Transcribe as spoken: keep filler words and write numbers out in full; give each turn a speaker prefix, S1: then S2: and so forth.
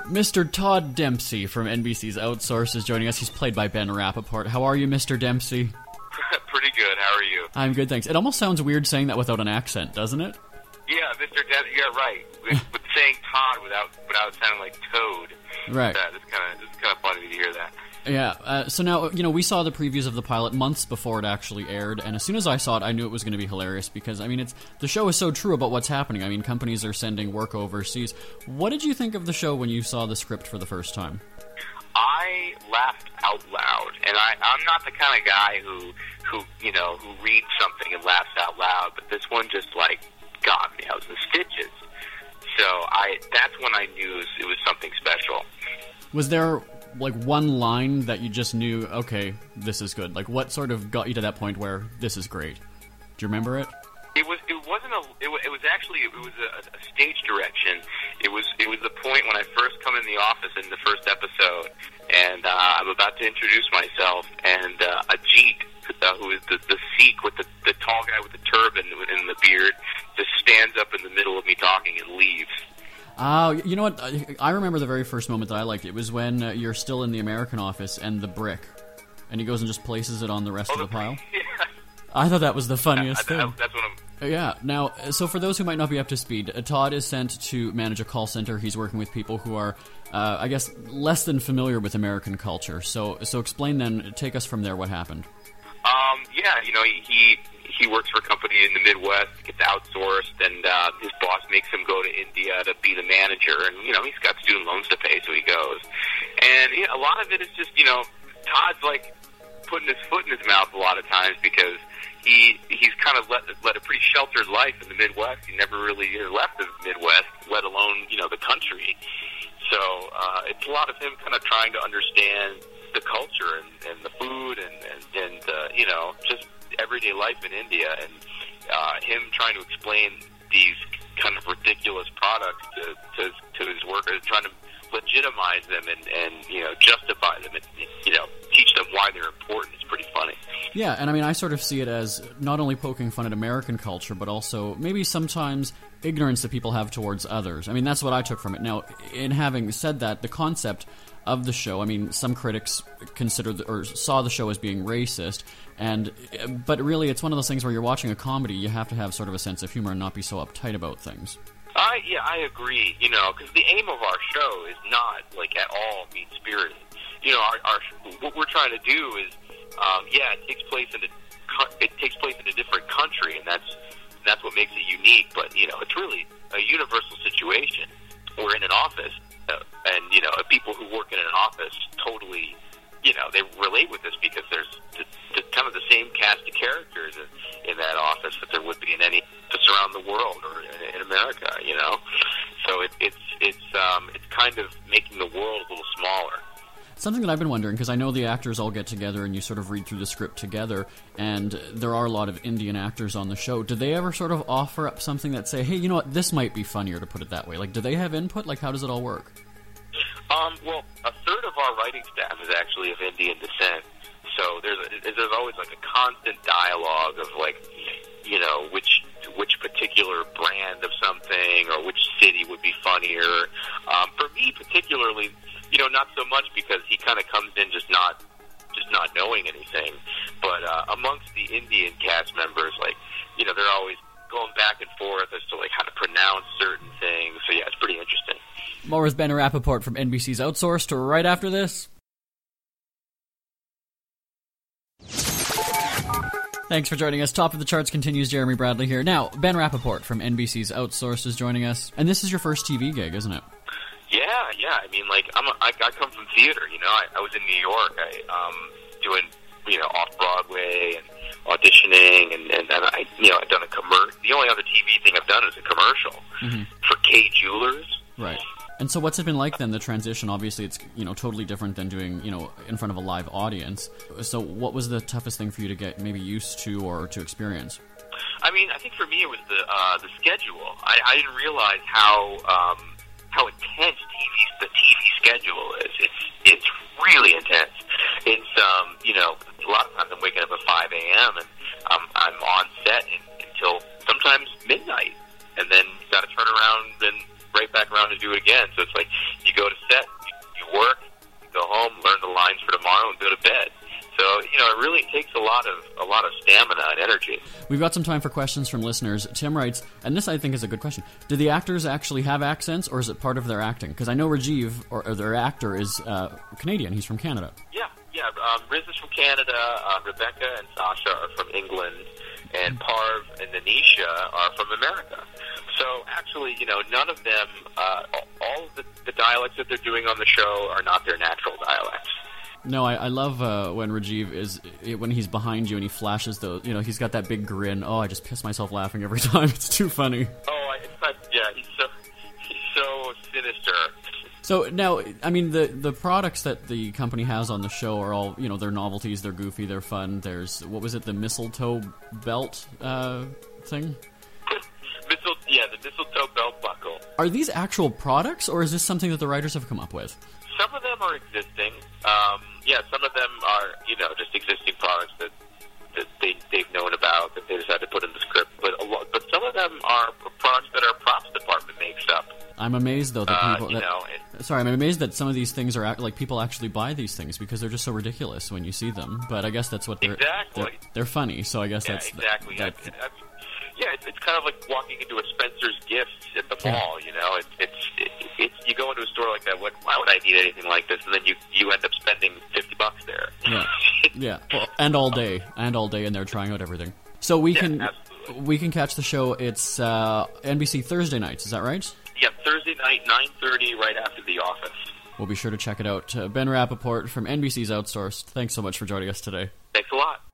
S1: Mister Todd Dempsey from N B C's Outsourced is joining us. He's played by Ben Rappaport. How are you, Mister Dempsey?
S2: Pretty good. How are you?
S1: I'm good, thanks. It almost sounds weird saying that without an accent, doesn't it?
S2: Yeah, Mister Dempsey, you're right. With, with saying Todd without without sounding like Toad.
S1: Right.
S2: That, it's kind of it's kind of funny to hear that.
S1: Yeah, uh, so now, you know, we saw the previews of the pilot months before it actually aired, and as soon as I saw it, I knew it was going to be hilarious, because, I mean, it's the show is so true about what's happening. I mean, companies are sending work overseas. What did you think of the show when you saw the script for the first time?
S2: I laughed out loud, and I, I'm not the kind of guy who, who, you know, who reads something and laughs out loud, but this one just, like, got me. I was in stitches. So I that's when I knew it was, it was something special.
S1: Was there like one line that you just knew, okay, this is good? Like, what sort of got you to that point where this is great? Do you remember it?
S2: It was. It wasn't a. It was, it was actually. It was a, a stage direction. It was. It was the point when I first come in the office in the first episode, and uh, I'm about to introduce myself, and uh, Ajit, uh, who is the the Sikh with the the tall guy with the turban and the beard, just stands up in the middle of me talking and leaves.
S1: Oh, you know what? I remember the very first moment that I liked. It was when uh, you're still in the American office and the brick, and he goes and just places it on the rest
S2: oh,
S1: of the,
S2: the
S1: pile.
S2: Yeah.
S1: I thought that was the funniest
S2: I, I,
S1: thing.
S2: That's what I'm...
S1: Yeah. Now, so for those who might not be up to speed, uh, Todd is sent to manage a call center. He's working with people who are, uh, I guess, less than familiar with American culture. So, so explain then. Take us from there. What happened?
S2: Um, yeah, you know, he he works for a company in the Midwest, gets outsourced, and uh, his boss makes him go to India to be the manager. And, you know, he's got student loans to pay, so he goes. And you know, a lot of it is just, you know, Todd's like putting his foot in his mouth a lot of times because he he's kind of led, led a pretty sheltered life in the Midwest. He never really left the Midwest, let alone, you know, the country. So uh, it's a lot of him kind of trying to understand the culture and, and the food and, and, and uh, you know, just everyday life in India, and uh, him trying to explain these kind of ridiculous products to, to, to his workers, trying to legitimize them and, and, you know, justify them and, you know, teach them why they're important. It's pretty funny.
S1: Yeah, and I mean, I sort of see it as not only poking fun at American culture, but also maybe sometimes ignorance that people have towards others. I mean, that's what I took from it. Now, in having said that, the concept of the show, I mean, some critics considered or saw the show as being racist, and but really it's one of those things where you're watching a comedy, you have to have sort of a sense of humor and not be so uptight about things.
S2: I yeah, I agree. You know, because the aim of our show is not like at all mean spirited. You know, our, our what we're trying to do is, um, yeah, it takes place in a it takes place in a different country, and that's that's what makes it unique. But you know, it's really a universal situation. We're in an office. Uh, and, you know, people who work in an office totally, you know, they relate with this because there's the, the, kind of the same cast of characters in, in that office that there would be in any office around the world or in, in America, you know. So it, it's it's um, it's kind of making the world a little smaller.
S1: Something that I've been wondering, because I know the actors all get together and you sort of read through the script together, and there are a lot of Indian actors on the show. Do they ever sort of offer up something that say, hey, you know what, this might be funnier, to put it that way? Like, do they have input? Like, how does it all work?
S2: Um, well, a third of our writing staff is actually of Indian descent. So there's a, there's always like a constant dialogue of like, you know, which which particular brand of something or which city would be funnier. Um, for me particularly, you know, not so much because he kind of comes in just not just not knowing anything. But uh, amongst the Indian cast members, like, you know, they're always going back and forth as to like how to pronounce certain things. So yeah, it's pretty interesting.
S1: More with Ben Rappaport from N B C's Outsourced right after this. Thanks for joining us. Top of the Charts continues. Jeremy Bradley here. Now, Ben Rappaport from N B C's Outsourced is joining us. And this is your first T V gig, isn't it?
S2: Yeah, yeah. I mean, like, I'm a, I, I come from theater, you know. I, I was in New York I, um, doing, you know, off-Broadway and auditioning, and, and, and I, you know, I've done a commercial. The only other T V thing I've done is a commercial mm-hmm. for Kay Jewelers.
S1: Right. And so what's it been like then, the transition? Obviously it's, you know, totally different than doing, you know, in front of a live audience. So what was the toughest thing for you to get maybe used to or to experience?
S2: I mean, I think for me it was the uh, the schedule. I, I didn't realize how um, how intense T V the T V schedule is. It's it's really intense. It's um, you know, a lot of times I'm waking up at five a.m. and um, I'm on set in, until sometimes midnight, and then got to turn around and right back around to do it again. So it's like you go to set lot of a lot of stamina and energy.
S1: We've got some time for questions from listeners. Tim writes, and this I think is a good question: do the actors actually have accents, or is it part of their acting? Because I know Rajiv, or, or their actor, is uh, Canadian. He's from Canada.
S2: Yeah, yeah. Um, Riz is from Canada. Uh, Rebecca and Sasha are from England, and Parv and Anisha are from America. So actually, you know, none of them, uh, all of the, the dialects that they're doing on the show are not their natural dialects.
S1: No, I, I love uh, when Rajiv is, when he's behind you and he flashes those, you know, he's got that big grin. Oh, I just piss myself laughing every time. It's too funny.
S2: Oh, I, it's not, yeah, he's so, he's so sinister.
S1: So now, I mean, the the products that the company has on the show are all, you know, they're novelties, they're goofy, they're fun. There's, what was it, the mistletoe belt uh, thing?
S2: Mistle, yeah, the mistletoe belt buckle.
S1: Are these actual products, or is this something that the writers have come up with?
S2: Some of them are existing. Um, yeah, some of them are, you know, just existing products that, that they, they've known about, that they decided to put in the script. But a lot, but some of them are products that our props department makes up.
S1: I'm amazed, though, that people...
S2: Uh, you
S1: that,
S2: know, it,
S1: sorry, I'm amazed that some of these things are... act- like, people actually buy these things because they're just so ridiculous when you see them. But I guess that's what they're...
S2: Exactly.
S1: They're, they're funny, so I guess
S2: yeah,
S1: that's...
S2: exactly.
S1: That,
S2: I, I, yeah, it's, it's kind of like walking into a Spencer's Gifts at the mall, you know? It, it's, it, it's, you go into a store like that, what, why would I need anything like this? And then you, you end up spending fifty bucks there.
S1: Yeah, yeah. Well, and all day. And all day, and they're trying out everything. So we
S2: yeah,
S1: can...
S2: Absolutely.
S1: We can catch the show. It's uh, N B C Thursday nights, is that right?
S2: Yeah, Thursday night, nine thirty, right after The Office.
S1: We'll be sure to check it out. Uh, Ben Rappaport from N B C's Outsourced, thanks so much for joining us today.
S2: Thanks a lot.